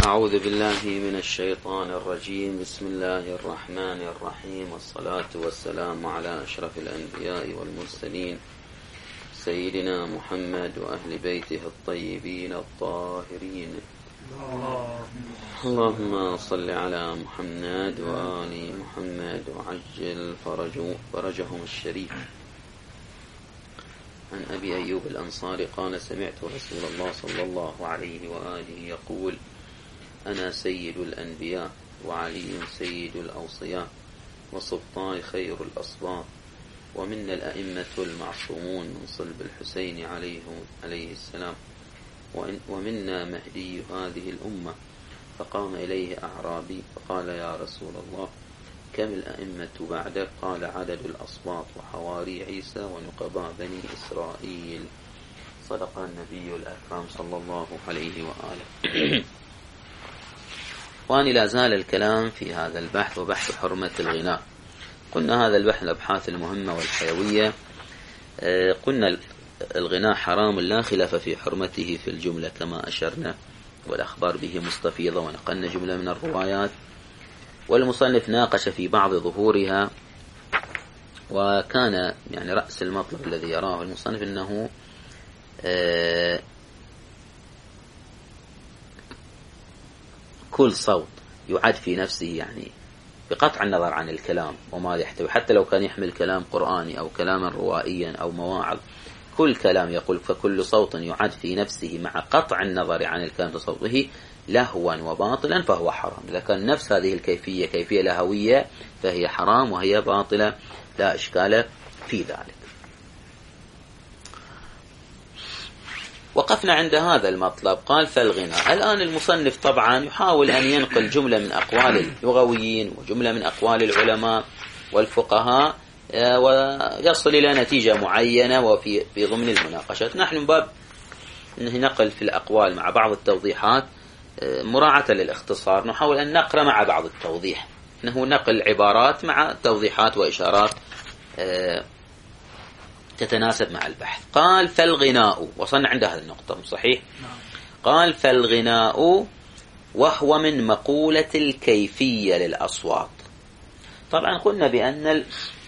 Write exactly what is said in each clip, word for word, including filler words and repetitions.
أعوذ بالله من الشيطان الرجيم. بسم الله الرحمن الرحيم، والصلاة والسلام على أشرف الأنبياء والمرسلين سيدنا محمد وأهل بيته الطيبين الطاهرين. اللهم صل على محمد وآل محمد وعجل فرجهم الشريف. عن أبي أيوب الأنصاري قال: سمعت رسول الله صلى الله عليه وآله يقول: أنا سيد الأنبياء وعلي سيد الأوصياء وسلطان خير الأصباط، ومنا الأئمة المعصومون من صلب الحسين عليه, عليه السلام، ومنا مهدي هذه الأمة. فقام إليه أعرابي فقال: يا رسول الله، كم الأئمة بعدك؟ قال: عدد الأصباط وحواري عيسى ونقباء بني إسرائيل. صدق النبي الأكرم صلى الله عليه وآله. وأن لا زال الكلام في هذا البحث، وبحث حرمة الغناء. قلنا هذا البحث الأبحاث المهمة والحيوية. قلنا الغناء حرام لا خلاف في حرمته في الجملة كما أشرنا، والأخبار به مستفيضة، ونقلنا جملة من الروايات، والمصنف ناقش في بعض ظهورها. وكان يعني رأس المطلب الذي يراه المصنف أنه كل صوت يعد في نفسه، يعني بقطع النظر عن الكلام وما يحتوي، حتى لو كان يحمل كلام قرآني أو كلاما روائيا أو مواعظ، كل كلام يقول فكل صوت يعد في نفسه مع قطع النظر عن الكلام صوته لهوا وباطلا فهو حرام. إذا كان نفس هذه الكيفية كيفية لهوية فهي حرام وهي باطلة، لا إشكال في ذلك. وقفنا عند هذا المطلب. قال: فالغناء. الآن المصنف طبعا يحاول أن ينقل جملة من أقوال اللغويين وجملة من أقوال العلماء والفقهاء، ويصل إلى نتيجة معينة وفي في ضمن المناقشات. نحن من باب نقل في الأقوال مع بعض التوضيحات مراعاة للاختصار، نحاول أن نقرأ مع بعض التوضيح، إنه نقل عبارات مع توضيحات وإشارات تتناسب مع البحث. قال: فالغناء. وصلنا عند هذه النقطة صحيح؟ قال: فالغناء وهو من مقولة الكيفية للأصوات. طبعا قلنا بأن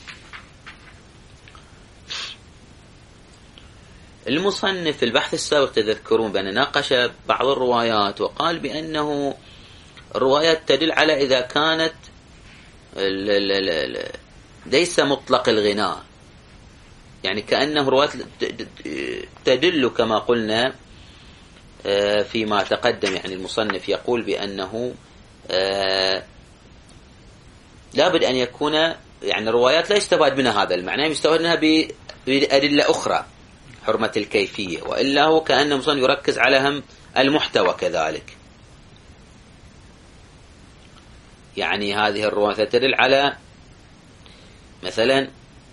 المصنف في البحث السابق تذكرون بأن ناقش بعض الروايات، وقال بأنه الروايات تدل على إذا كانت ليس مطلق الغناء، يعني كأنه روايات تدل كما قلنا فيما تقدم. يعني المصنف يقول بأنه لابد أن يكون يعني الروايات لا يستفاد منها هذا المعنى، يستفاد منها بأدلة أخرى حرمة الكيفية، وإلا هو كأن المصنف يركز على هم المحتوى كذلك. يعني هذه الروايات تدل على مثلا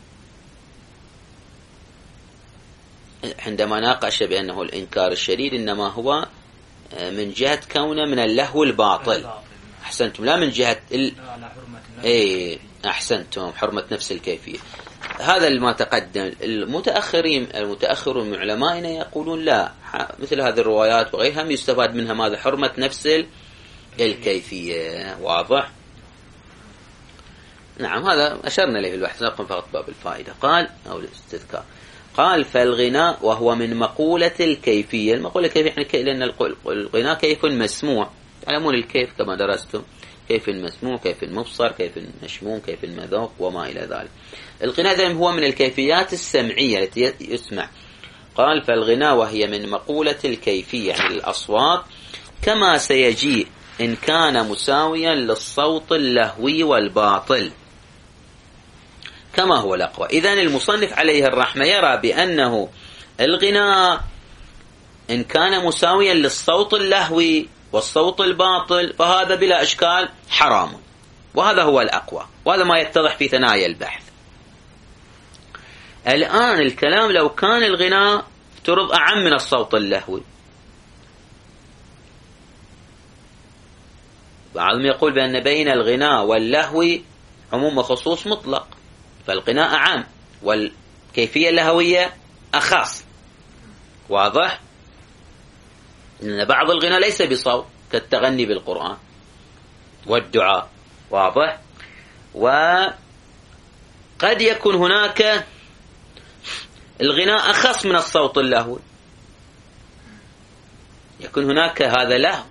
عندما ناقش بأنه الإنكار الشديد إنما هو من جهة كونه من اللهو الباطل. أحسنتم، لا من جهة ال... إيه أحسنتم، حرمة نفس الكيفية. هذا ما تقدم. المتأخرين المتأخرون من علمائنا يقولون لا، مثل هذه الروايات وغيرها يستفاد منها ماذا؟ حرمة نفس الكيفية. واضح؟ نعم، هذا أشرنا إليه البحث، نقوم فقط باب الفائدة. قال أو الاستذكار. قال: فالغناء وهو من مقولة الكيفية. المقولة الكيفية يعني لأن الغناء كيف مسموع، تعلمون الكيف كما درستم، كيف مسموع، كيف مبصر، كيف مشموم، كيف مذوق وما إلى ذلك. الغناء هو من الكيفيات السمعية التي يسمع. قال: فالغناء وهي من مقولة الكيفية يعني الأصوات، كما سيجيء إن كان مساويا للصوت اللهوي والباطل كما هو الأقوى. إذن المصنف عليه الرحمة يرى بأنه الغناء إن كان مساويا للصوت اللهوي والصوت الباطل فهذا بلا إشكال حرام، وهذا هو الأقوى، وهذا ما يتضح في ثنايا البحث. الآن الكلام لو كان الغناء افترض أعم من الصوت اللهوي، بعضهم يقول بأن بين الغناء واللهو عموم وخصوص مطلق، فالغناء أعم والكيفية اللهوية أخص. واضح؟ إن بعض الغناء ليس بصوت كالتغني بالقرآن والدعاء. واضح؟ وقد يكون هناك الغناء أخص من الصوت اللهوي، يكون هناك هذا لهو.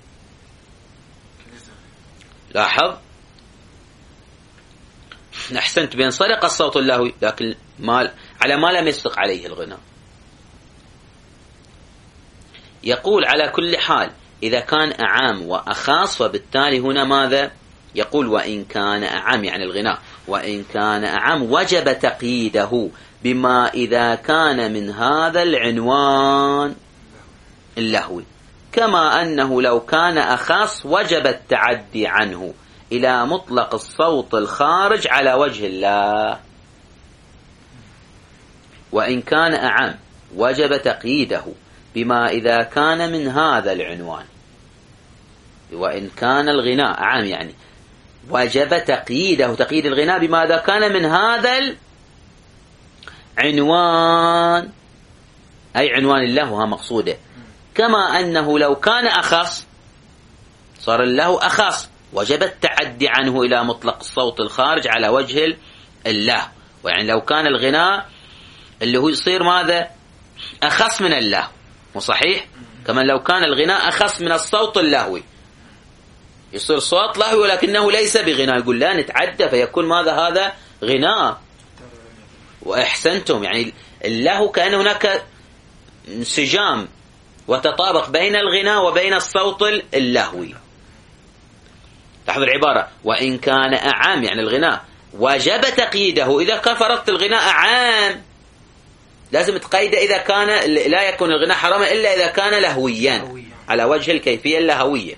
لاحظ، أحسنت، بينسرق الصوت اللهوي لكن ما على ما لم يسبق عليه الغناء. يقول على كل حال إذا كان أعام وأخاص، وبالتالي هنا ماذا يقول؟ وإن كان أعام يعني الغناء، وإن كان أعام وجب تقييده بما إذا كان من هذا العنوان اللهوي، كما أنه لو كان أخص وجب التعدي عنه إلى مطلق الصوت الخارج على وجه الله. وإن كان أعم وجب تقييده بما إذا كان من هذا العنوان. وإن كان الغناء أعم يعني وجب تقييده، تقييد الغناء بما إذا كان من هذا العنوان، أي عنوان اللهو ها مقصوده. كما أنه لو كان أخص صار اللهو أخص وجب التعدي عنه إلى مطلق الصوت الخارج على وجه اللهو. ويعني لو كان الغناء اللي هو يصير ماذا؟ أخص من اللهو، وصحيح كما لو كان الغناء أخص من الصوت اللهوي، يصير صوت لهوي ولكنه ليس بغناء، يقول لا نتعدى فيكون ماذا؟ هذا غناء. وأحسنتم، يعني اللهو كأن هناك انسجام وتطابق بين الغناء وبين الصوت اللهوي. لاحظ العبارة، وإن كان أعام يعني الغناء وجب تقييده. إذا كان فرضت الغناء أعام لازم تقيده إذا كان لا يكون الغناء حراما إلا إذا كان لهويا على وجه الكيفية اللهوية.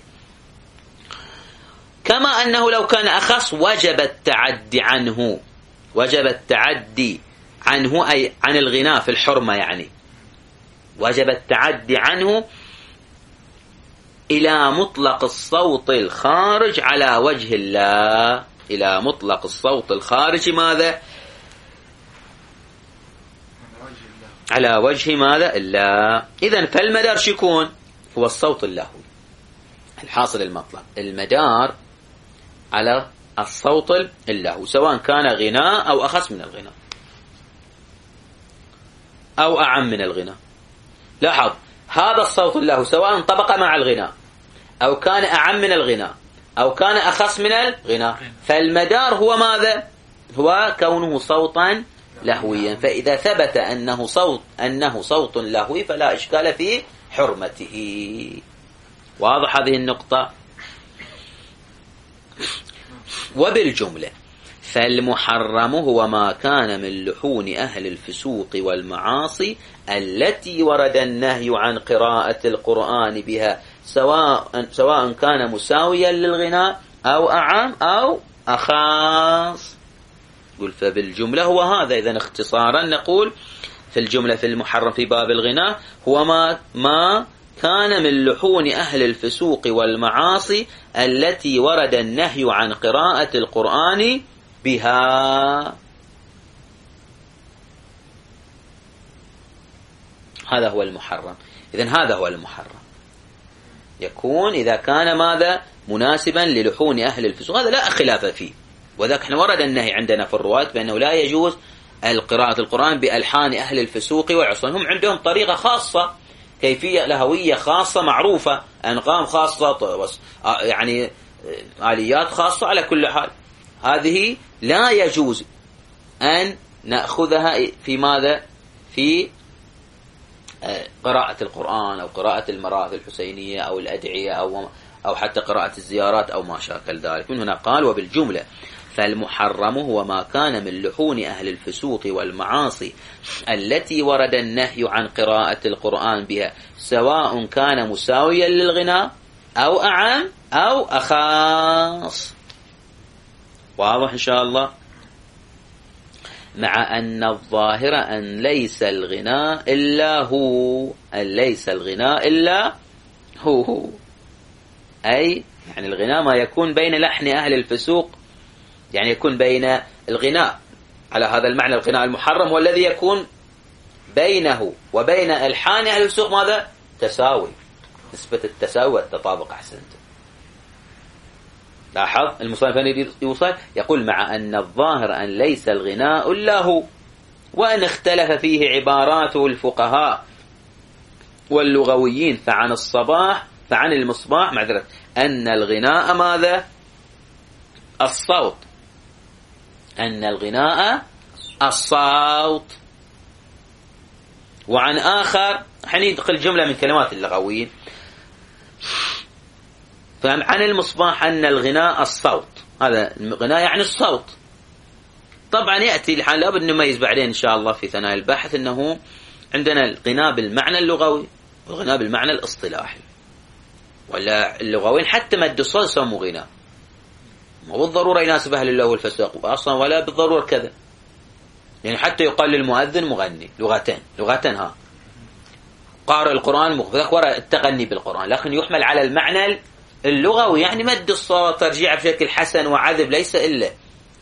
كما أنه لو كان أخص وجب التعدي عنه، وجب التعدي عنه أي عن الغناء في الحرمة، يعني وجب التعدي عنه إلى مطلق الصوت الخارج على وجه الله، إلى مطلق الصوت الخارج ماذا؟ على وجه ماذا؟ الله. إذن فالمدار شيكون؟ هو الصوت اللهوي. الحاصل المطلق المدار على الصوت اللهوي، سواء كان غناء أو أخص من الغناء أو أعم من الغناء. لاحظ، هذا الصوت اللهوي سواء انطبق مع الغناء أو كان أعم من الغناء أو كان أخص من الغناء، فالمدار هو ماذا؟ هو كونه صوتا لهويا. فإذا ثبت أنه صوت أنه صوت لهوي فلا إشكال في حرمته. واضح هذه النقطة؟ وبالجملة فالمحرم هو ما كان من لحون أهل الفسوق والمعاصي التي ورد النهي عن قراءة القرآن بها، سواء سواء كان مساويا للغناء أو أعم أو أخاص. قل فبالجملة هو هذا. إذن اختصارا نقول في الجملة في المحرم في باب الغناء هو ما ما كان من لحون أهل الفسوق والمعاصي التي ورد النهي عن قراءة القرآن بها. هذا هو المحرم. إذن هذا هو المحرم، يكون إذا كان ماذا؟ مناسبا للحون أهل الفسوق، هذا لا خلاف فيه. وذاك احنا ورد النهي عندنا في الرواة بأنه لا يجوز القراءة القرآن بألحان أهل الفسوق والعصيان. هم عندهم طريقة خاصة، كيفية لهوية خاصة معروفة، أنغام خاصة، يعني آليات خاصة. على كل حال هذه لا يجوز أن نأخذها في ماذا؟ في قراءة القرآن أو قراءة المراثي الحسينية أو الأدعية أو أو حتى قراءة الزيارات أو ما شاكل ذلك. من هنا قال وبالجملة فالمحرم هو ما كان من لحون أهل الفسوق والمعاصي التي ورد النهي عن قراءة القرآن بها، سواء كان مساويا للغناء أو أعم أو أخاص. واضح إن شاء الله؟ مع أن الظاهر أن ليس الغناء إلا هو، أن ليس الغناء إلا هو, هو. أي يعني الغناء ما يكون بين لحن أهل الفسوق، يعني يكون بين الغناء على هذا المعنى الغناء المحرم، والذي يكون بينه وبين ألحان أهل الفسوق ماذا؟ تساوي. نسبة التساوي والتطابق. أحسنت. لاحظ المصنف يريد يوصل، يقول مع أن الظاهر أن ليس الغناء له، وأن اختلف فيه عباراته الفقهاء واللغويين، فعن الصباح فعن المصباح معذرة أن الغناء ماذا؟ الصوت، أن الغناء الصوت. وعن آخر حنيدخل جملة من كلمات اللغويين، فعن المصباح أن الغناء الصوت، هذا الغناء يعني الصوت. طبعا يأتي الحال لابد نميز بعدين إن شاء الله في ثنايا البحث أنه عندنا الغناء بالمعنى اللغوي والغناء بالمعنى الاصطلاحي. ولا اللغوين حتى مد الصوت يسموه غناء، مو بالضرورة يناسب أهل اللغو والفساق أصلا، ولا بالضرورة كذا. يعني حتى يقال للمؤذن مغني، لغتين لغتين ها قارئ القرآن مغني، التغني بالقرآن، لكن يحمل على المعنى اللغوي، يعني مد الصوت، ترجيع بشكل حسن وعذب، ليس إلا.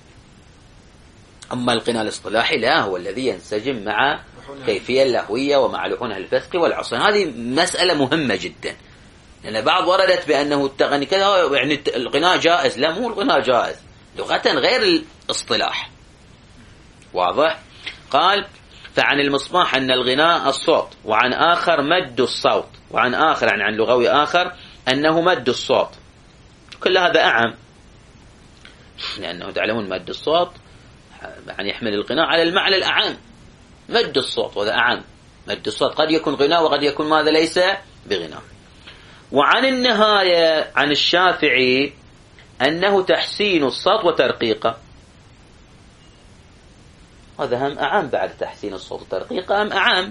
أما الغناء الاصطلاحي لا، هو الذي ينسجم مع كيفية اللهوية ومع لحون الفسق والعصيان. هذه مسألة مهمة جدا، لأن بعض وردت بأنه التغني كذا يعني الغناء جائز. لا، مو الغناء جائز لغة غير الاصطلاح. واضح؟ قال فعن المصباح أن الغناء الصوت، وعن آخر مد الصوت، وعن آخر يعني عن لغوي آخر أنه مد الصوت. كل هذا أعم، لأنه تعلمون مد الصوت يعني يحمل الغناء على المعنى الأعم، مد الصوت، وهذا أعم. مد الصوت قد يكون غناء وقد يكون ماذا ليس بغناء. وعن النهاية عن الشافعي أنه تحسين الصوت وترقيقه، هذا هم أعم بعد تحسين الصوت وترقيقه، هم أعم.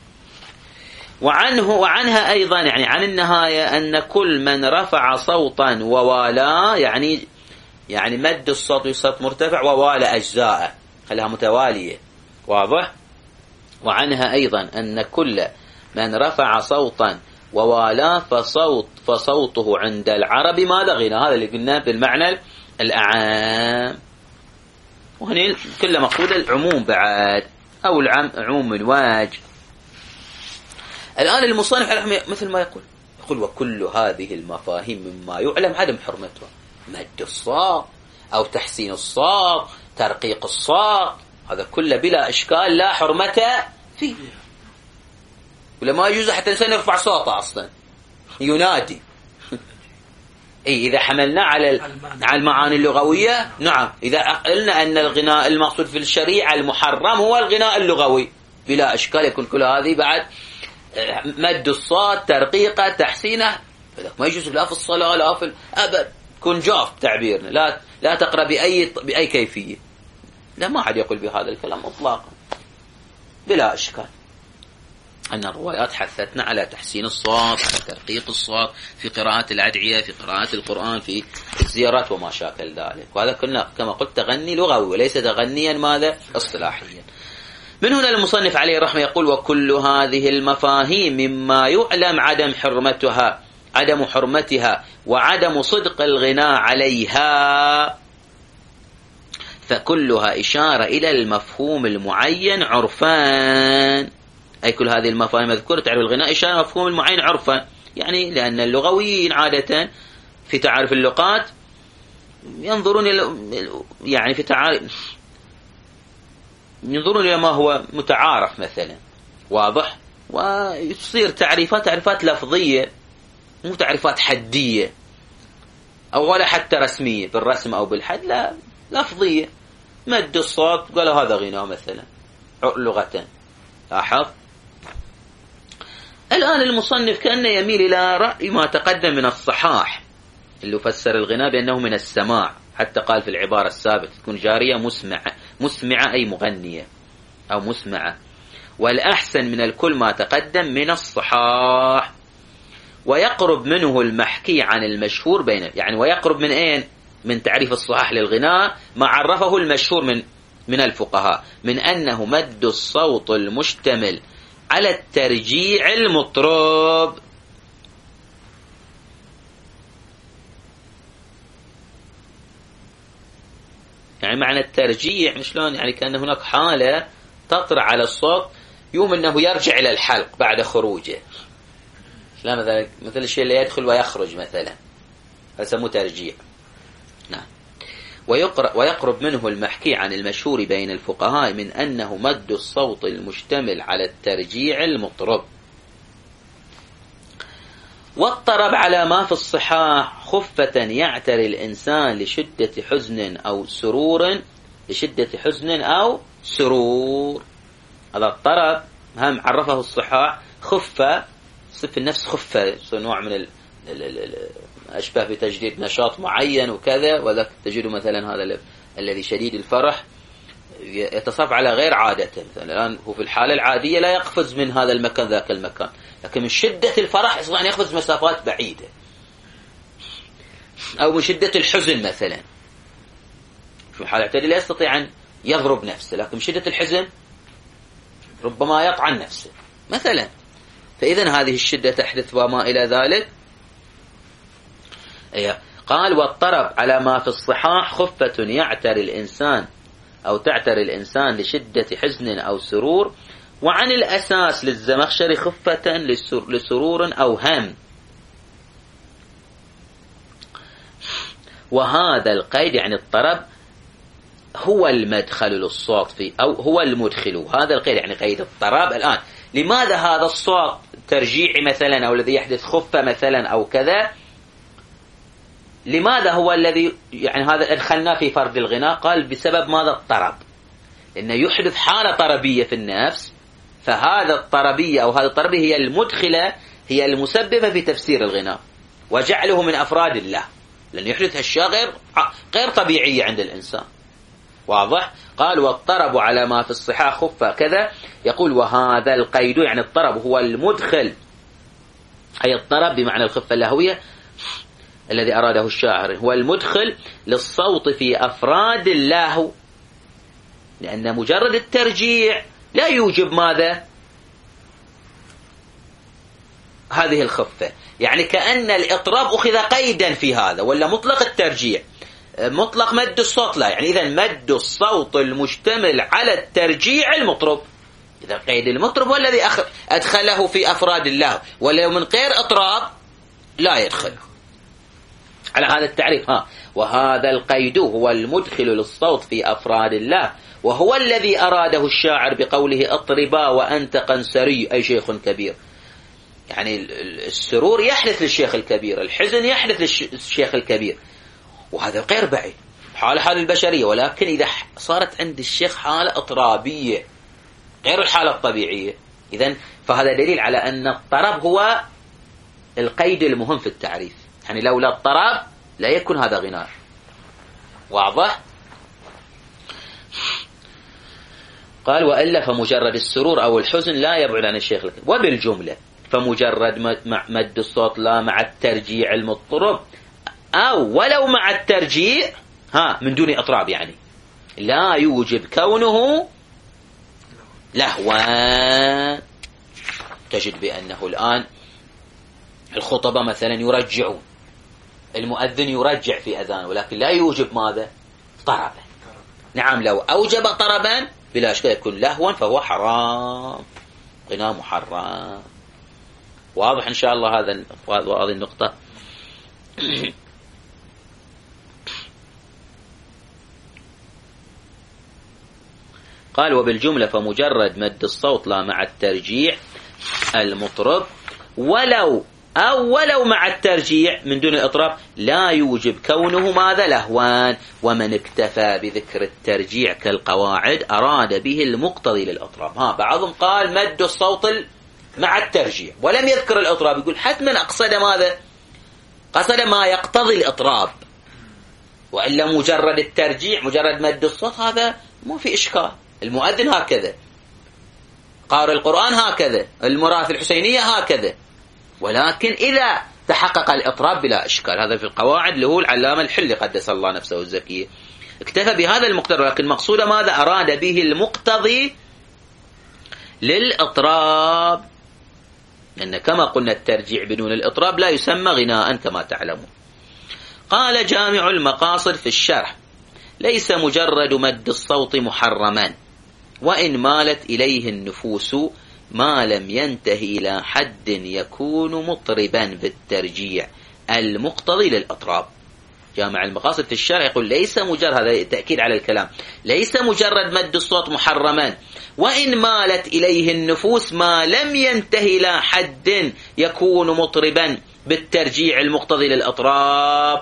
وعنه وعنها أيضا يعني عن النهاية أن كل من رفع صوتا ووالاه، يعني يعني مد الصوت والصوت مرتفع ووالى أجزاءه، خلها متوالية. واضح؟ وعنها أيضا أن كل من رفع صوتا ووالاه فصوت فصوته عند العرب ماذا؟ غنى. هذا اللي قلنا بالمعنى الأعام. وهنا كل مقصود العموم بعد، أو العموم من واج. الآن المصنف مثل ما يقول يقول وكل هذه المفاهيم مما يعلم عدم حرمتها، مد الصوت أو تحسين الصوت، ترقيق الصوت، هذا كله بلا إشكال لا حرمة فيه. ولا ما يجوز حتى الإنسان يرفع صوته أصلا ينادي. إيه إذا حملنا على على المعاني اللغوية، نعم. إذا قلنا أن الغناء المقصود في الشريعة المحرم هو الغناء اللغوي بلا إشكال، يكون كل هذه بعد مد الصوت، ترقيقه، تحسينه، ما يجوز لا في الصلاة لا في أبد. كن جاف تعبيرنا، لا لا تقرأ بأي بأي كيفية. لا، ما حد يقول بهذا الكلام إطلاقا بلا إشكال. أن الروايات حثتنا على تحسين الصوت، على ترقيق الصوت في قراءة الأدعية، في قراءة القرآن، في الزيارات وما شاكل ذلك. وهذا كنا كما قلت تغني لغوي وليس تغنيا ماذا اصطلاحيا. من هنا المصنف عليه الرحمة يقول وكل هذه المفاهيم مما يعلم عدم حرمتها عدم حرمتها وعدم صدق الغناء عليها، فكلها إشارة إلى المفهوم المعين عرفان. أي كل هذه المفاهيم مذكورة تعرف الغناء إشارة مفهوم المعين عرفا، يعني لأن اللغويين عادة في تعارف اللغات ينظرون إلى يعني في تعارف ينظرون إلى ما هو متعارف مثلا. واضح؟ ويصير تعريفات تعريفات لفظية مو تعريفات حدية، أو ولا حتى رسمية بالرسم أو بالحد، لا لفظية. مد الصوت قالوا هذا غناء مثلا لغة. لاحظ الآن المصنف كأنه يميل إلى رأي ما تقدم من الصحاح اللي فسر الغناء بأنه من السماع، حتى قال في العبارة السابقة تكون جارية مسمعة، مسمعة أي مغنية أو مسمعة. والأحسن من الكل ما تقدم من الصحاح، ويقرب منه المحكي عن المشهور بينه، يعني ويقرب من أين؟ من تعريف الصحاح للغناء ما عرفه المشهور من من الفقهاء من أنه مد الصوت المشتمل على الترجيع المطرب. يعني معنى الترجيع شلون؟ يعني كأن هناك حالة تطرأ على الصوت يوم أنه يرجع إلى الحلق بعد خروجه. لا مثلا مثل الشيء اللي يدخل ويخرج مثلا، هذا يسموه ترجيع. نعم. ويقرب منه المحكي عن المشهور بين الفقهاء من أنه مد الصوت المشتمل على الترجيع المطرب. والطرب على ما في الصحاح خفة يعتري الإنسان لشدة حزن أو سرور لشدة حزن أو سرور. هذا الطرب هم عرفه الصحاح خفة، صف النفس خفة، نوع من ال ال ال أشبه بتجديد نشاط معين وكذا، وذاك تجد مثلا هذا الذي شديد الفرح يتصرف على غير عادته. مثلا الآن هو في الحالة العادية لا يقفز من هذا المكان ذاك المكان، لكن من شدة الفرح يستطيع أن يقفز مسافات بعيدة. أو من شدة الحزن مثلا في الحالة العادية لا يستطيع أن يضرب نفسه، لكن من شدة الحزن ربما يطعن نفسه مثلا. فإذا هذه الشدة تحدث وما إلى ذلك. قال والطرب على ما في الصحاح خفة يعتري الإنسان أو تعتري الإنسان لشدة حزن أو سرور. وعن الأساس للزمخشري خفة لسرور أو هم. وهذا القيد يعني الطرب هو المدخل للصوت فيه أو هو المدخل. هذا القيد يعني قيد الطرب. الآن لماذا هذا الصوت ترجيعي مثلا أو الذي يحدث خفة مثلا أو كذا، لماذا هو الذي يعني هذا أدخلنا في فرد الغناء؟ قال بسبب ماذا؟ الطرب، لأنه يحدث حالة طربية في النفس، فهذا الطربية أو هذه الطربية هي المدخلة هي المسببة في تفسير الغناء وجعله من أفراد الله، لأنه يحدث أشياء غير غير طبيعية عند الإنسان. واضح؟ قال والطرب على ما في الصحاح خفة كذا. يقول وهذا القيد يعني الطرب هو المدخل، أي الطرب بمعنى الخفة اللهوية الذي أراده الشاعر هو المدخل للصوت في أفراد اللهو، لأن مجرد الترجيع لا يوجب ماذا؟ هذه الخفة. يعني كأن الإطراب أخذ قيدا في هذا، ولا مطلق الترجيع مطلق مد الصوت لا، يعني إذا مد الصوت المشتمل على الترجيع المطرب. إذا قيد المطرب والذي أدخله في أفراد الله، ولو من غير إطراب لا يدخل على هذا التعريف. ها وهذا القيد هو المدخل للصوت في أفراد الله، وهو الذي أراده الشاعر بقوله اطربا وأنت قنسري أي شيخ كبير. يعني السرور يحدث للشيخ الكبير، الحزن يحدث للشيخ الكبير، وهذا غير بعيد حال حال البشرية، ولكن إذا صارت عند الشيخ حالة اضطرابية غير الحالة الطبيعية، إذن فهذا دليل على أن الطرب هو القيد المهم في التعريف. يعني لولا الطرب لا يكون هذا غناء. واضح؟ قال وإلا فمجرد السرور أو الحزن لا يبعد عن الشيخ الكبير. وبالجملة فمجرد مد الصوت لا مع الترجيع المضطرب أو ولو مع الترجيع ها من دون إطراب، يعني لا يوجب كونه لهوا. تجد بأنه الآن الخطبة مثلا يرجعون، المؤذن يرجع في أذانه، ولكن لا يوجب ماذا؟ طربا. نعم لو أوجب طربا بلا شك يكون لهوا فهو حرام، غناء محرم. واضح إن شاء الله هذا هذه النقطة. قال وبالجملة فمجرد مد الصوت لا مع الترجيع المطرب ولو أو ولو مع الترجيع من دون الإطراب لا يوجب كونه ماذا؟ لهوان. ومن اكتفى بذكر الترجيع كالقواعد أراد به المقتضي للإطراب. ها بعضهم قال مد الصوت مع الترجيع ولم يذكر الإطراب، يقول حتما أقصد ماذا؟ قصد ما يقتضي الإطراب، وإلا مجرد الترجيع مجرد مد الصوت هذا مو في إشكال. المؤذن هكذا، قارئ القرآن هكذا، المرافع الحسينية هكذا، ولكن إذا تحقق الإطراب بلا إشكال. هذا في القواعد اللي هو العلامة الحلي قدس الله نفسه الزكية اكتفى بهذا المقتضى، لكن مقصود ماذا؟ أراد به المقتضي للإطراب، لأن كما قلنا الترجيع بدون الإطراب لا يسمى غناء كما تعلمون. قال جامع المقاصد في الشرح ليس مجرد مد الصوت محرما، وإن مالت إليه النفوس ما لم ينتهي إلى حد يكون مطربا بالترجيع المقتضي للأطراب. جامع المقاصد في الشرع يقول ليس مجرد، هذا تأكيد على الكلام، ليس مجرد مد الصوت محرما، وإن مالت إليه النفوس ما لم ينتهي إلى حد يكون مطربا بالترجيع المقتضي للأطراب.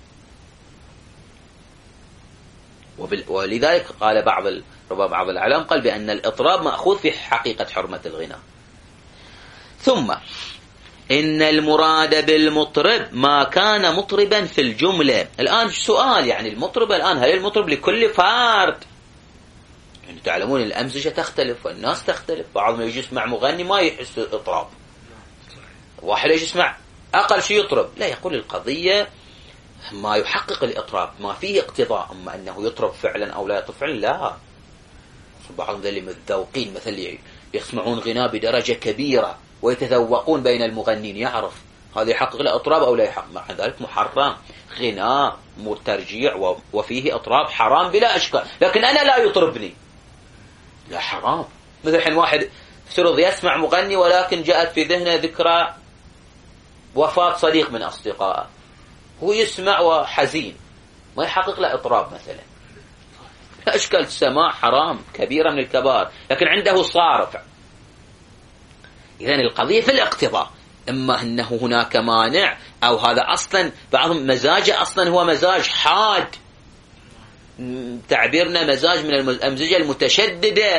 ولذلك قال بعض ربما بعض العلماء قال بأن الإطراب مأخوذ في حقيقة حرمة الغناء. ثم إن المراد بالمطرب ما كان مطربا في الجملة. الآن سؤال، يعني المطرب الآن هل المطرب لكل فرد؟ يعني تعلمون الأمزجة تختلف والناس تختلف، بعضهم يجي يسمع مغني ما يحس إطراب، واحد يجي يسمع أقل شيء يطرب. لا، يقول القضية ما يحقق الإطراب، ما فيه اقتضاء، أما أنه يطرب فعلا أو لا يطرب فعلا لا. بعضهم ذلك متذوقين مثل يسمعون غناء بدرجة كبيرة ويتذوقون بين المغنين، يعرف هذا يحقق له اطراب او لا يحقق، مع ذلك محرم غناء مرترجيع وفيه اطراب حرام بلا اشكال. لكن انا لا يطربني، لا حرام. مثل حين واحد افترض يسمع مغني ولكن جاءت في ذهنه ذكرى وفاة صديق من اصدقائه، هو يسمع وحزين، ما يحقق له اطراب مثلا، لا اشكال، السماع حرام كبيرة من الكبائر، لكن عنده صارف. إذن القضية في الاقتضاء، إما أنه هناك مانع أو هذا أصلا بعضهم مزاجه أصلا هو مزاج حاد، تعبيرنا مزاج من الأمزجة المتشددة.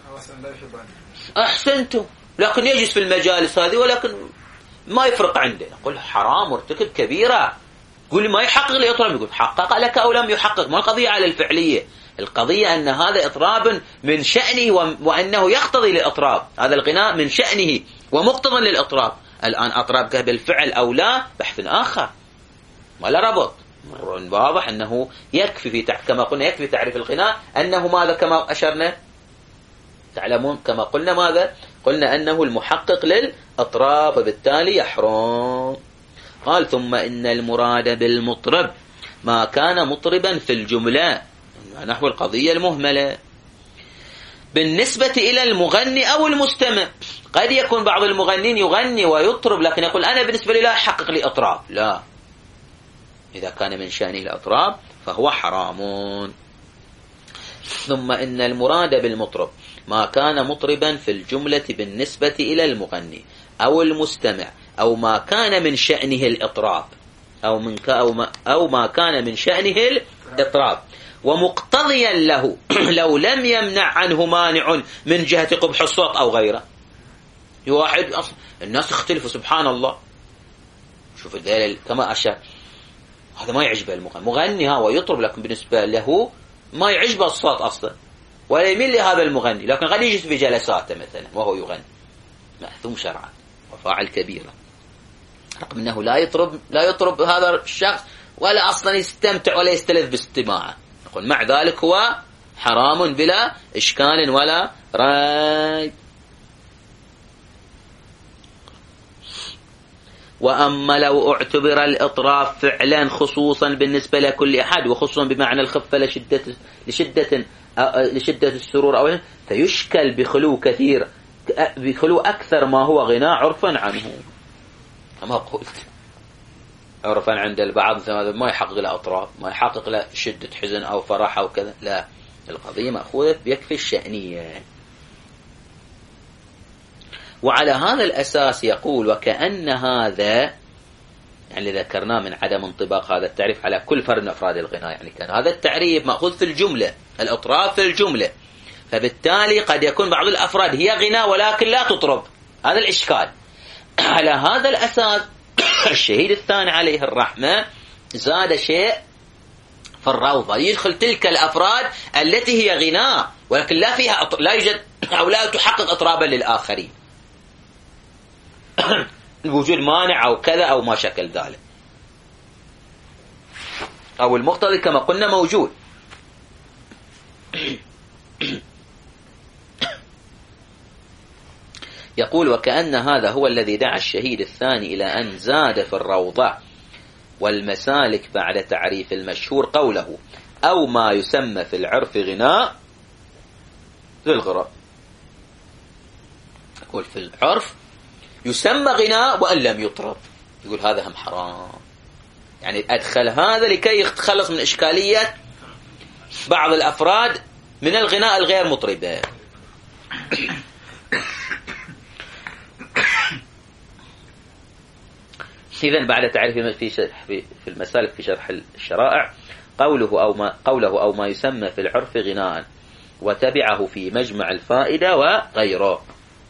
أحسنتم، لكن يجلس في المجالس هذه ولكن ما يفرق عنده، نقول حرام مرتكب كبيرة، يقول ما يحقق لي إطراب، يقول حقق لك أو لم يحقق، ما القضية على الفعلية، القضية أن هذا إطراب من شأنه وأنه يقتضي للإطراب، هذا الغناء من شأنه ومقتضى للإطراب. الآن أطرابك بالفعل أو لا بحث آخر، ما لا ربط. واضح أنه يكفي في تع... كما قلنا يكفي تعريف الغناء أنه ماذا كما أشرنا، تعلمون كما قلنا ماذا قلنا أنه المحقق للإطراب وبالتالي يحرم. قال ثم إن المراد بالمطرب ما كان مطربا في الجملة، نحو القضية المهملة بالنسبة إلى المغني أو المستمع. قد يكون بعض المغنين يغني ويطرب لكن يقول أنا بالنسبة لي لا يحقق لي أطراب، لا، إذا كان من شأنه الأطراب فهو حرام. ثم إن المراد بالمطرب ما كان مطربا في الجملة بالنسبة إلى المغني أو المستمع أو ما كان من شأنه الإطراب أو, من ك أو, ما أو ما كان من شأنه الإطراب ومقتضيا له لو لم يمنع عنه مانع من جهة قبح الصوت أو غيره. واحد أصلا الناس تختلف سبحان الله، شوف الدليل كما أشار، هذا ما يعجبه المغني، مغني ها ويطرب لكن بالنسبة له ما يعجبه الصوت أصلا ولا يميل لهذا المغني، لكن قد يجلس في جلساته مثلا وهو يغني، مأثوم شرعا وفاعل كبيرة، رغم أنه لا يطرب لا يطرب هذا الشخص ولا أصلا يستمتع ولا يستلذ باستماعه، نقول مع ذلك هو حرام بلا إشكال ولا ريب. وأما لو اعتبر الإطراب فعلا خصوصا بالنسبة لكل أحد وخصوصا بمعنى الخفة لشدة لشدة لشدة السرور أو فيشكل بخلو كثير بخلو أكثر ما هو غناء عرفا عنه، كما قلت عرفا عند البعض ما يحقق له أطراب، ما يحقق له شدة حزن أو فرح أو كذا، لا، القضية مأخوذة بيكفي الشأنية. وعلى هذا الأساس يقول وكأن هذا يعني ذكرناه من عدم انطباق هذا التعريف على كل فرد من أفراد الغناء، يعني كان هذا التعريف مأخوذ في الجملة، الأطراف في الجملة، فبالتالي قد يكون بعض الأفراد هي غناء ولكن لا تطرب، هذا الإشكال. على هذا الأساس الشهيد الثاني عليه الرحمة زاد شيء في الروضة، يدخل تلك الأفراد التي هي غناء ولكن لا فيها أطر... لا يوجد أو لا تحقق أطرابا للآخرين الوجود مانع أو كذا أو ما شكل ذلك، أو المقتضي كما قلنا موجود. يقول وكأن هذا هو الذي دعا الشهيد الثاني إلى أن زاد في الروضة والمسالك بعد تعريف المشهور قوله أو ما يسمى في العرف غناء ذي الغرب. يقول في العرف يسمى غناء وأن لم يطرب، يقول هذا هم حرام. يعني أدخل هذا لكي يتخلص من إشكالية بعض الأفراد من الغناء الغير مطربة. إذن بعد تعريف في في المسالك في شرح الشرائع قوله أو ما قوله أو ما يسمى في العرف غناء، وتبعه في مجمع الفائدة وغيره.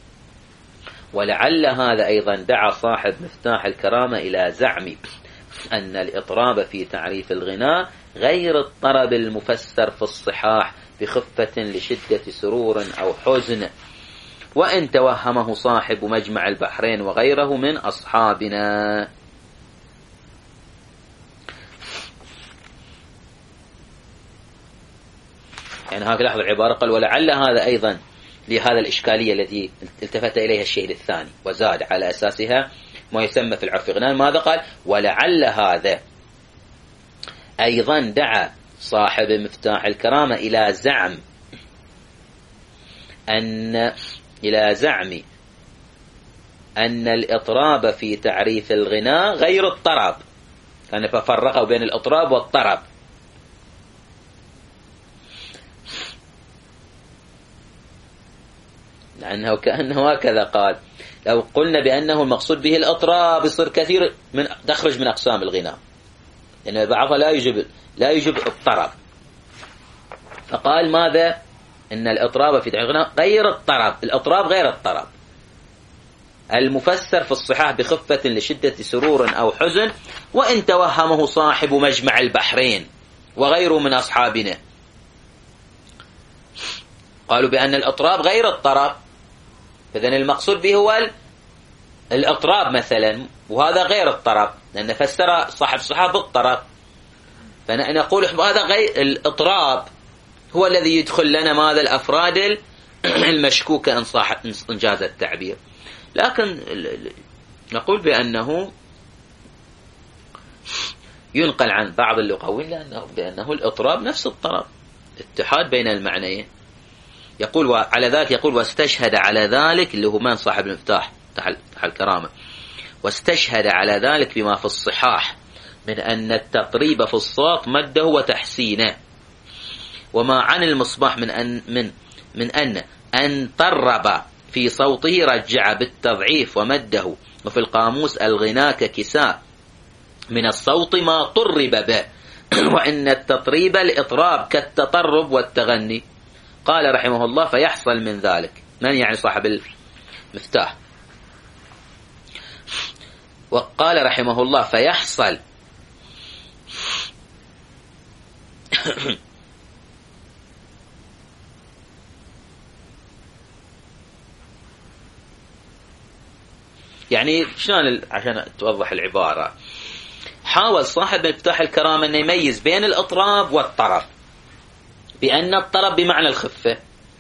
ولعل هذا أيضا دعا صاحب مفتاح الكرامة إلى زعم أن الإطراب في تعريف الغناء غير الطرب المفسر في الصحاح بخفة لشدة سرور أو حزن، وإن توهمه صاحب مجمع البحرين وغيره من أصحابنا. يعني هكذا لاحظ العبارة، قال ولعل هذا أيضا لهذا الإشكالية التي التفت إليها الشيء الثاني وزاد على أساسها ما يسمى في العرف غناء. ماذا قال؟ ولعل هذا أيضا دعا صاحب مفتاح الكرامة إلى زعم أن إلى زعم أن الإطراب في تعريف الغناء غير الطرب، كان ففرقوا بين الإطراب والطرب. لأنه كأنه هكذا قال، لو قلنا بأنه المقصود به الإطراب يصير كثير من تخرج من أقسام الغناء، لأن بعضها لا يجب لا يجب الطرب. فقال ماذا؟ إن الإطراب في الغناء غير الطرب، الإطراب غير الطرب المفسر في الصحاح بخفة لشدة سرور أو حزن، وإن توهمه صاحب مجمع البحرين وغيره من أصحابنا. قالوا بأن الإطراب غير الطرب، فإذن المقصود به هو الإطراب مثلا، وهذا غير الطرب، لأن فسر صاحب الصحاح بالطرب. فنقول هذا غير الإطراب هو الذي يدخل لنا ماذا الأفراد المشكوكة إن صح إن جاز التعبير. لكن نقول بأنه ينقل عن بعض اللغويين لأنه بأنه الإطراب نفس الطرب، اتحاد بين المعنيين. يقول وعلى ذلك يقول واستشهد على ذلك اللي هو من صاحب المفتاح تحت الكرامة، واستشهد على ذلك بما في الصحاح من أن التقريب في الصوت مده وتحسينه، وما عن المصباح من أن من من أن أن طرب في صوته رجع بالتضعيف ومده، وفي القاموس الغناء ككساء من الصوت ما طرب به، وإن التطريب الإطراب كالتطرب والتغني. قال رحمه الله فيحصل من ذلك، من يعني صاحب المفتاح؟ وقال رحمه الله فيحصل يعني شلون عشان توضح العبارة؟ حاول صاحب مفتاح الكرامة أن يميز بين الإطراب والطرب، بأن الطرب بمعنى الخفة.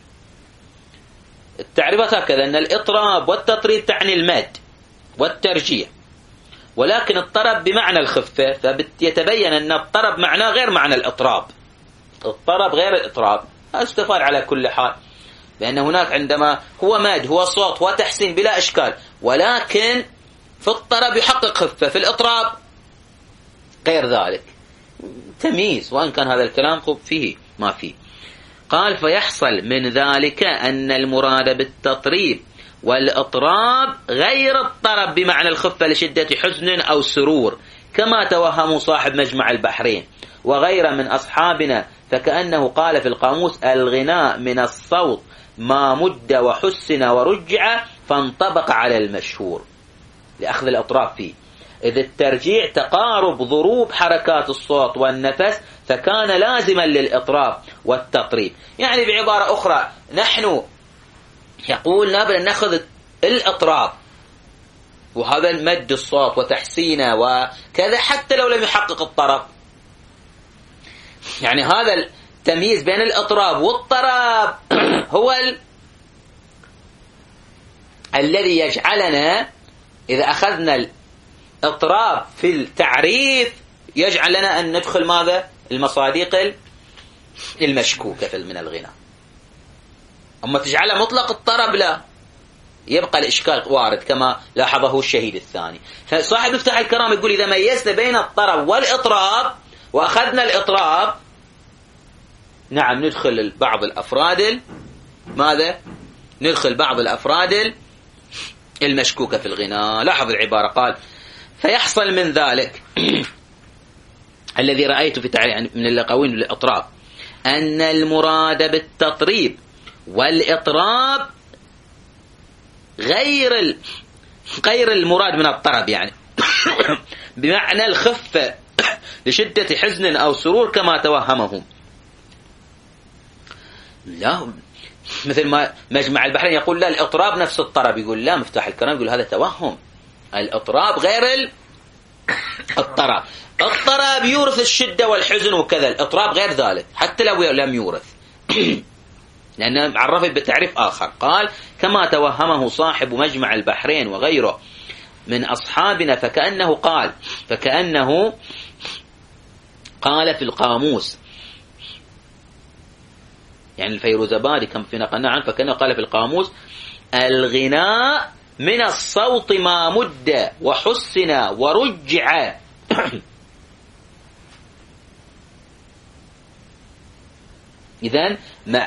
التعريفات هكذا أن الإطراب والتطريب تعني المد والترجيع، ولكن الطرب بمعنى الخفة، فيتبين أن الطرب معناه غير معنى الإطراب، الطرب غير الإطراب. استفاد على كل حال بأن هناك عندما هو مد هو صوت هو تحسين بلا إشكال، ولكن في الطرب يحقق خفة، في الإطراب غير ذلك، تمييز، وأن كان هذا الكلام فيه ما فيه. قال فيحصل من ذلك أن المراد بالتطريب والإطراب غير الطرب بمعنى الخفة لشدة حزن أو سرور، كما توهم صاحب مجمع البحرين وغير من أصحابنا، فكأنه قال في القاموس الغناء من الصوت ما مد وحسن ورجع فانطبق على المشهور لأخذ الأطراف فيه، إذ الترجيع تقارب ضروب حركات الصوت والنفس، فكان لازما للإطراب والتطريب. يعني بعبارة أخرى نحن يقول نبغى نأخذ الإطراب وهذا المد الصوت وتحسينه وكذا حتى لو لم يحقق الطرب. يعني هذا التمييز بين الإطراب والطرب هو ال... الذي يجعلنا إذا أخذنا الإطراب في التعريف يجعل لنا أن ندخل ماذا؟ المصادق المشكوكة من الغناء. أما تجعل مطلق الطرب لا، يبقى الإشكال وارد كما لاحظه الشهيد الثاني. فصاحب مفتاح الكرام يقول إذا ميزنا بين الطرب والإطراب وأخذنا الإطراب، نعم ندخل بعض الأفراد ماذا؟ ندخل بعض الأفراد المشكوكة في الغناء. لاحظ العبارة، قال فيحصل من ذلك الذي رأيت في تعريف من اللقوين للإطراب أن المراد بالتطريب والإطراب غير ال... غير المراد من الطرب، يعني بمعنى الخفة لشدة حزن أو سرور كما توهمهم. لا، مثل ما مجمع البحرين يقول لا الإطراب نفس الطرب، يقول لا مفتاح الكرام يقول هذا توهم، الإطراب غير الطرب. الطرب يورث الشدة والحزن وكذا، الإطراب غير ذلك حتى لو لم يورث لأنه عرفه بتعريف آخر. قال كما توهمه صاحب مجمع البحرين وغيره من أصحابنا، فكأنه قال فكأنه قال في القاموس، يعني الفيروزبادي كم في نقلنا عنه، فكأنه قال في القاموس الغناء من الصوت ما مد وحسن ورجع. إذن ما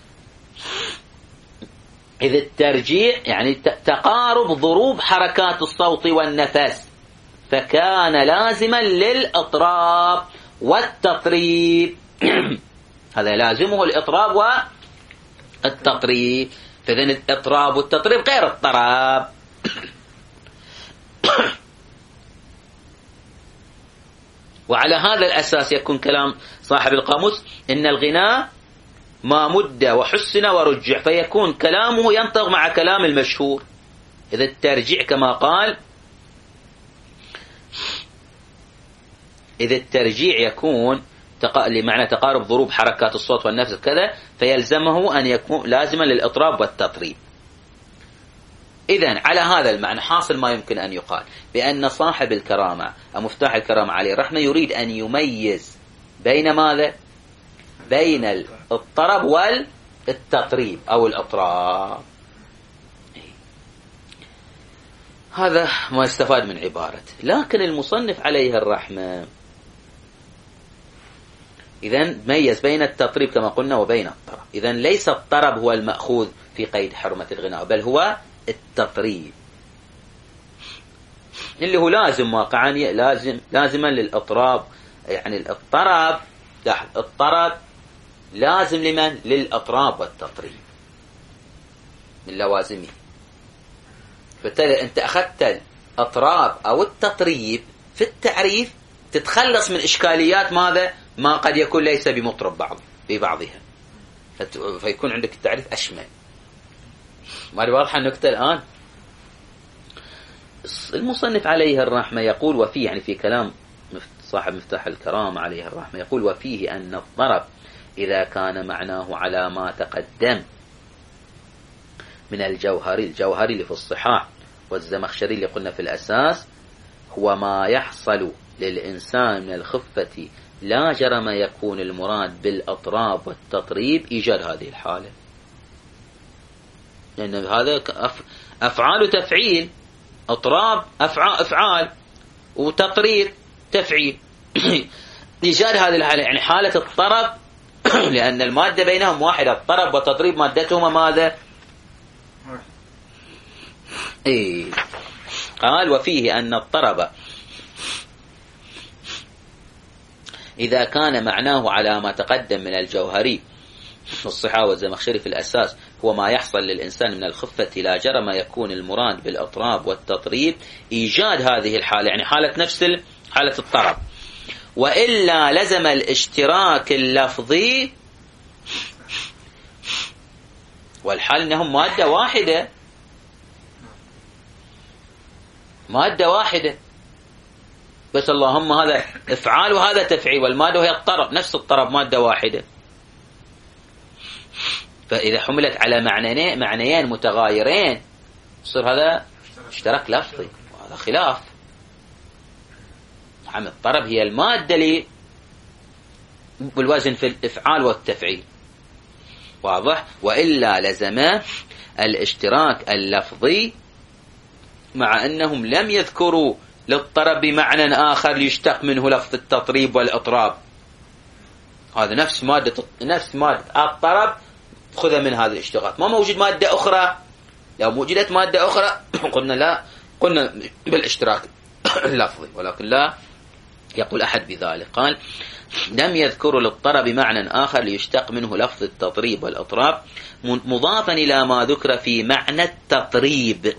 إذا الترجيع يعني تقارب ضروب حركات الصوت والنفس، فكان لازما للإطراب والتطريب. هذا لازمه الإطراب والتطريب، فإذن الإطراب والتطريب غير الطرب. وعلى هذا الأساس يكون كلام صاحب القاموس إن الغناء ما مد وحسن ورجع، فيكون كلامه ينطق مع كلام المشهور. إذا الترجيع كما قال، إذا الترجيع يكون لمعنى تقارب ضروب حركات الصوت والنفس كذا، فيلزمه أن يكون لازما للإطراب والتطريب. إذن على هذا المعنى حاصل ما يمكن أن يقال بأن صاحب الكرامة أو مفتاح الكرامة عليه الرحمة يريد أن يميز بين ماذا؟ بين الطرب والتطريب أو الإطراب. هذا ما يستفاد من عبارة. لكن المصنف عليه الرحمة إذن ميز بين التطريب كما قلنا وبين الطرب. إذن ليس الطرب هو المأخوذ في قيد حرمة الغناء، بل هو التطريب اللي هو لازم واقعا لازم لازما للإطراب. يعني الطرب الطرب لازم لمن؟ للإطراب والتطريب من لوازمه. فبالتالي أنت أخذت الإطراب أو التطريب في التعريف تتخلص من إشكاليات ماذا؟ ما قد يكون ليس بمطرب بعض ببعضها، فيكون عندك التعريف أشمل. ما واضحة النكتة الآن؟ المصنف عليه الرحمة يقول وفيه، يعني في كلام صاحب مفتاح الكرام عليه الرحمة يقول وفيه أن الطرب إذا كان معناه على ما تقدم من الجوهري، الجوهري اللي في الصحاح والزمخشري اللي قلنا في الأساس، هو ما يحصل للإنسان من الخفة، لا جرم يكون المراد بالأطراب والتطريب إيجاد هذه الحالة، لأن هذا أفعال وتفعيل، أطراب أفعال, أفعال وتطريب تفعيل. إيجاد هذه الحالة يعني حالة الطرب لأن المادة بينهم واحدة، الطرب والتطريب مادتهما ماذا؟ إيه. قال وفيه أن الطرب إذا كان معناه على ما تقدم من الجوهري والصحاح والزمخشري في الأساس هو ما يحصل للإنسان من الخفة، لا جرم يكون المراد بالأطراب والتطريب إيجاد هذه الحالة، يعني حالة نفس حالة الطرب، وإلا لزم الاشتراك اللفظي، والحال أنهم مادة واحدة مادة واحدة بس، اللهم هذا إفعال وهذا تفعيل، والمادة وهي الطرب، نفس الطرب مادة واحدة. فإذا حملت على معنيين معنيين متغايرين يصير هذا اشتراك لفظي، وهذا خلاف. نعم الطرب هي المادة لي بالوزن في الإفعال والتفعيل، واضح؟ وإلا لزم الاشتراك اللفظي، مع أنهم لم يذكروا للطرب بمعنى آخر ليشتق منه لفظ التطريب والإطراب. هذا نفس مادة نفس مادة الطرب خذها من هذا الاشتقاق. ما موجود مادة أخرى. لو وجدت مادة أخرى قلنا لا، قلنا بالاشتراك اللفظي، ولكن لا يقول أحد بذلك. قال لم يذكروا للطرب بمعنى آخر ليشتق منه لفظ التطريب والإطراب، مضافا إلى ما ذكر في معنى التطريب.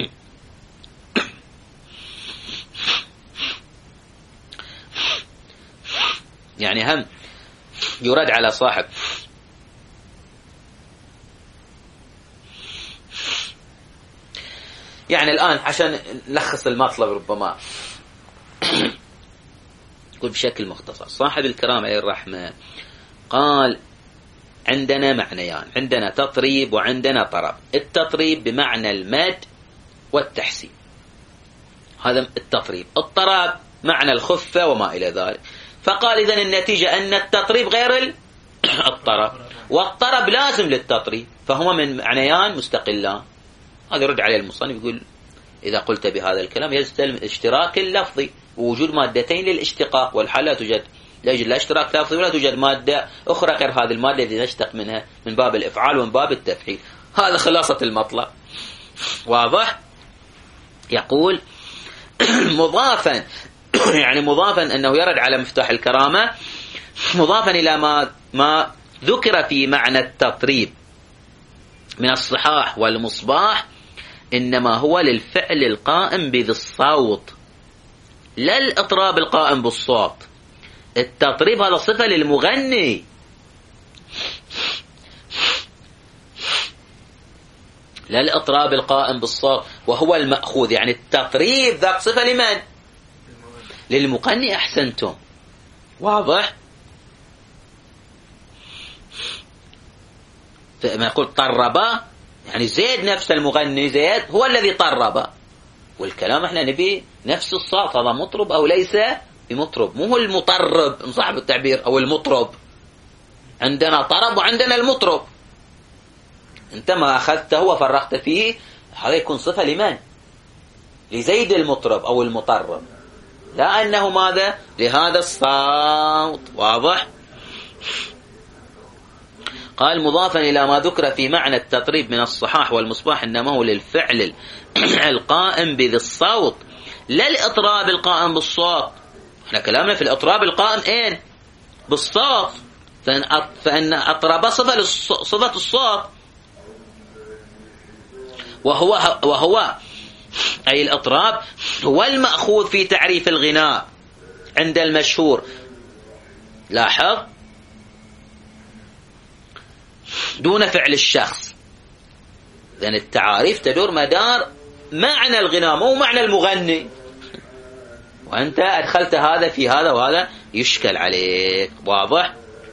يعني هم يرد على صاحب يعني الآن عشان نلخص المطلب ربما يقول بشكل مختصر. صاحب الكرام عليه الرحمة قال عندنا معنيان، عندنا تطريب وعندنا طرب. التطريب بمعنى المد والتحسين، هذا التطريب. الطرب معنى الخفة وما إلى ذلك. فقال إذن النتيجة أن التطريب غير الطرب، والطرب لازم للتطريب، فهما من معنيان مستقلان. هذا يرد عليه المصنف يقول إذا قلت بهذا الكلام يستلم اشتراك اللفظي ووجود مادتين للاشتقاق، والحال لا توجد لا يوجد لا اشتراك لفظي ولا توجد مادة أخرى غير هذه المادة التي نشتق منها من باب الإفعال ومن باب التفعيل. هذا خلاصة المطلب. واضح؟ يقول مضافا يعني مضافا أنه يرد على مفتاح الكرامة، مضافا إلى ما ما ذكر في معنى التطريب من الصحاح والمصباح، إنما هو للفعل القائم بذي الصوت لا الإطراب القائم بالصوت. التطريب هذا صفة للمغني، لا الإطراب القائم بالصوت وهو المأخوذ. يعني التطريب ذاك صفة لمن؟ للمغني. أحسنتم. واضح؟ فما يقول طربا يعني زيد نفس المغني، زيد هو الذي طرب. والكلام احنا نبي نفس الصوت، هذا مطرب أو ليس بمطرب، مو هو المطرب إن صاحب التعبير أو المطرب. عندنا طرب وعندنا المطرب. انت ما أخذته وفرقت فيه، هذا يكون صفة لمن؟ لزيد المطرب أو المطرب، لا أنه ماذا؟ لهذا الصوت. واضح؟ قال مضافا إلى ما ذكر في معنى التطريب من الصحاح والمصباح، إنما هو للفعل القائم بذي الصوت لا الإطراب القائم بالصوت. احنا كلامنا في الإطراب القائم اين؟ بالصوت، فإن أطرب صفة صفة الصوت، وهو وهو أي الإطراب هو المأخوذ في تعريف الغناء عند المشهور. لاحظ دون فعل الشخص، لأن التعاريف تدور مدار معنى الغناء مو معنى المغني، وأنت أدخلت هذا في هذا وهذا يشكل عليك. واضح؟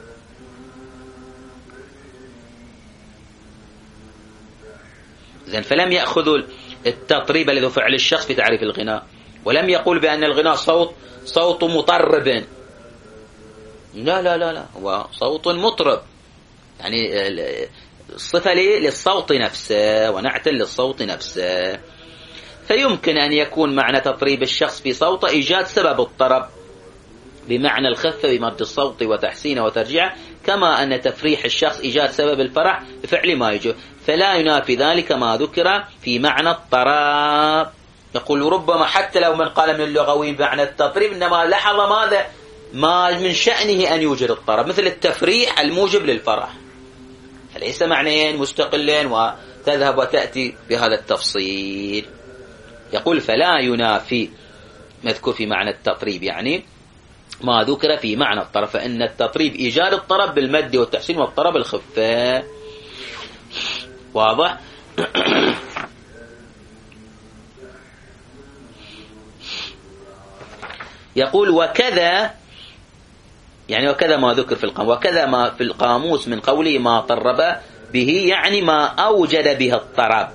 إذن فلم يأخذوا التطريب الذي فعل الشخص في تعريف الغناء، ولم يقول بأن الغناء صوت صوت مطرب. لا لا لا لا، هو صوت مطرب، يعني الصفة للصوت نفسه ونعت للصوت نفسه. فيمكن أن يكون معنى تطريب الشخص في صوته إيجاد سبب الطرب بمعنى الخفة بمد الصوت وتحسينه وترجيعه، كما أن تفريح الشخص إيجاد سبب الفرح بفعل ما يجب، فلا ينافي ذلك ما ذكر في معنى الطرب. يقول ربما حتى لو من قال من اللغوي بمعنى التطريب، إنما لاحظ ماذا؟ ما من شأنه أن يوجد الطرب، مثل التفريح الموجب للفرح، فليس معنيين مستقلين وتذهب وتأتي بهذا التفصيل. يقول فلا ينافي مذكور في معنى التطريب يعني ما ذكر في معنى الطرب، فإن التطريب إيجاد الطرب بالمد والتحسين والطرب الخفة. واضح؟ يقول وكذا يعني وكذا ما ذكر في القاموس، وكذا ما في القاموس من قوله ما طرب به، يعني ما أوجد به الطرب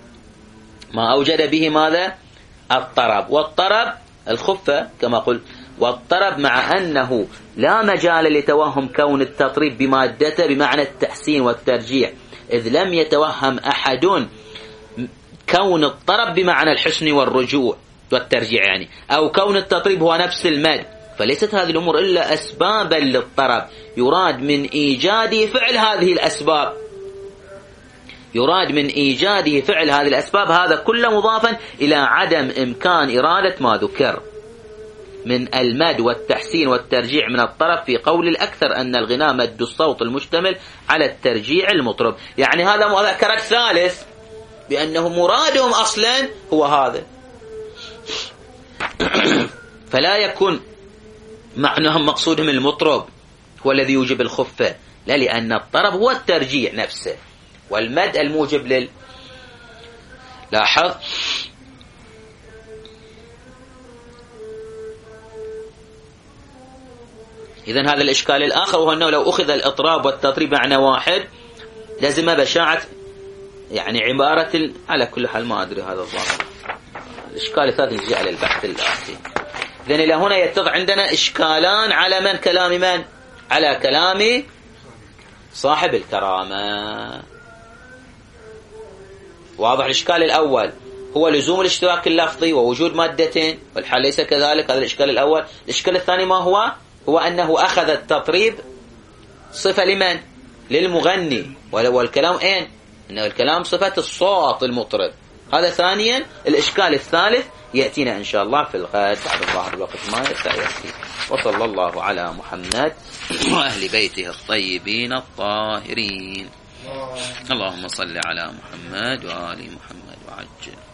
ما أوجد به ماذا؟ الطرب. والطرب الخفة كما قلت، والطرب مع أنه لا مجال لتوهم كون التطريب بمادته بمعنى التحسين والترجيع، إذ لم يتوهم أحد كون الطرب بمعنى الحسن والرجوع والترجيع يعني، أو كون التطريب هو نفس المد، فليست هذه الأمور إلا أسبابا للطرب، يراد من إيجاده فعل هذه الأسباب، يراد من إيجاده فعل هذه الأسباب، هذا كله مضافا إلى عدم إمكان إرادة ما ذكر من المد والتحسين والترجيع من الطرب، في قول الأكثر أن الغناء مد الصوت المشتمل على الترجيع المطرب. يعني هذا مذكر الثالث بأنه مرادهم أصلا هو هذا، فلا يكون معناهم مقصودهم المطرب هو الذي يوجب الخفة، لا، لأن الطرب هو الترجيع نفسه والمد الموجب لل لاحظ. إذن هذا الإشكال الآخر، وهو أنه لو أخذ الإطراب والتطريب معنى واحد لازم بشاعة يعني عبارة ال... على كل حال ما أدري هذا الظاهر. الإشكال الثالث يجي على البحث الآتي. إذن إلى هنا يتضح عندنا إشكالان على من؟ كلام من؟ على كلام صاحب الكرامة. واضح؟ الإشكال الأول هو لزوم الاشتراك اللفظي ووجود مادتين، والحال ليس كذلك، هذا الإشكال الأول. الإشكال الثاني ما هو؟ هو أنه أخذ التطريب صفة لمن؟ للمغني، والكلام أين؟ أنه الكلام صفة الصوت المطرب. هذا ثانيا. الإشكال الثالث يأتينا إن شاء الله في الغد بعد ظهر الوقت ما يأتي. وصلى الله على محمد وأهل بيته الطيبين الطاهرين. اللهم صل على محمد وآل محمد وعجل.